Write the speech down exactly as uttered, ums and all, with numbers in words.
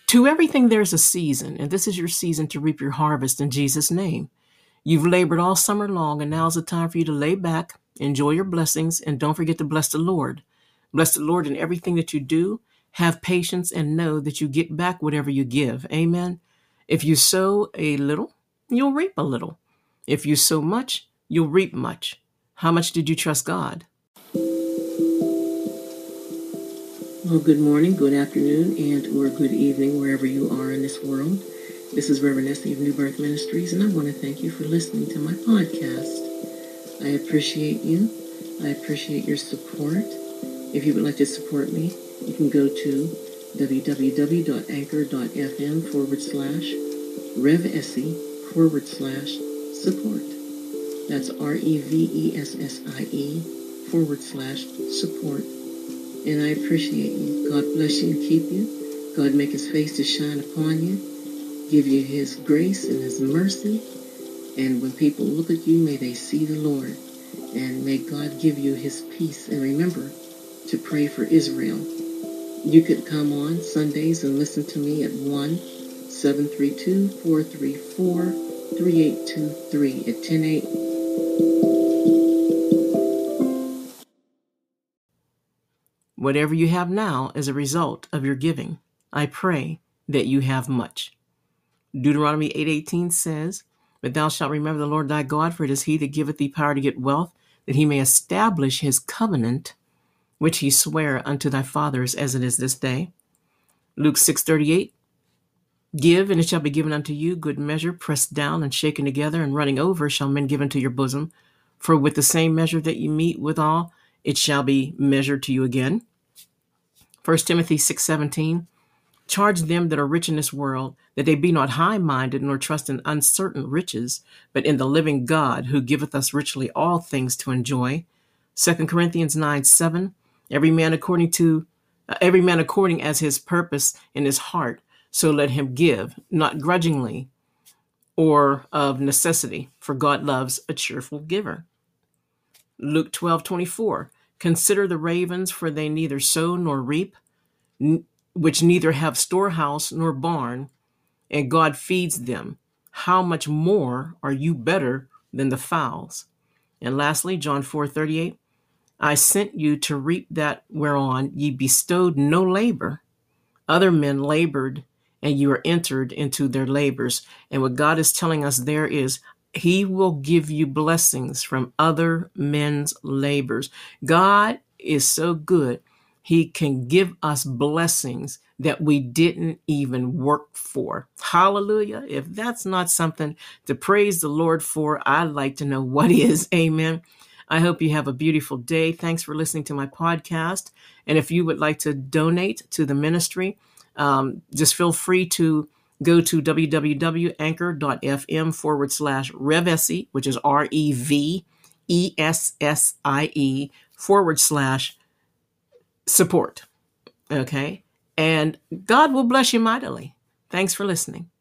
To everything there's a season, and this is your season to reap your harvest in Jesus' name. You've labored all summer long, and now's the time for you to lay back, enjoy your blessings, and don't forget to bless the Lord. Bless the Lord in everything that you do. Have patience and know that you get back whatever you give. Amen. If you sow a little, you'll reap a little. If you sow much, you'll reap much. How much did you trust God? Well, good morning, good afternoon, and or good evening, wherever you are in this world. This is Reverend Essie of New Birth Ministries, and I want to thank you for listening to my podcast. I appreciate you. I appreciate your support. If you would like to support me, you can go to www.anchor.fm forward slash Rev Essie forward slash support. That's R-E-V-E-S-S-I-E forward slash support. And I appreciate you. God bless you and keep you. God make his face to shine upon you. Give you his grace and his mercy. And when people look at you, may they see the Lord. And may God give you his peace. And remember to pray for Israel. You could come on Sundays and listen to me at one seven three two, four three four, three eight two three at ten a.m. Whatever you have now is a result of your giving. I pray that you have much. Deuteronomy eight eighteen says, "But thou shalt remember the Lord thy God, for it is he that giveth thee power to get wealth, that he may establish his covenant, which he sware unto thy fathers as it is this day." Luke six thirty-eight, "Give, and it shall be given unto you, good measure, pressed down and shaken together, and running over shall men give into your bosom. For with the same measure that you meet withal, it shall be measured to you again." First Timothy six seventeen, "Charge them that are rich in this world, that they be not high-minded, nor trust in uncertain riches, but in the living God, who giveth us richly all things to enjoy." Second Corinthians nine seven, "Every man according to uh, every man according as his purpose in his heart, so let him give, not grudgingly or of necessity, for God loves a cheerful giver." Luke twelve twenty-four, "Consider the ravens, for they neither sow nor reap, n- which neither have storehouse nor barn, and God feeds them. How much more are you better than the fowls?" And lastly, John four thirty-eight, "I sent you to reap that whereon ye bestowed no labor. Other men labored, and you are entered into their labors." And what God is telling us there is, he will give you blessings from other men's labors. God is so good. He can give us blessings that we didn't even work for. Hallelujah. If that's not something to praise the Lord for, I'd like to know what is. Amen. I hope you have a beautiful day. Thanks for listening to my podcast. And if you would like to donate to the ministry, um, just feel free to go to www.anchor.fm forward slash Rev Essie, which is R E V E S S I E forward slash support. Okay. And God will bless you mightily. Thanks for listening.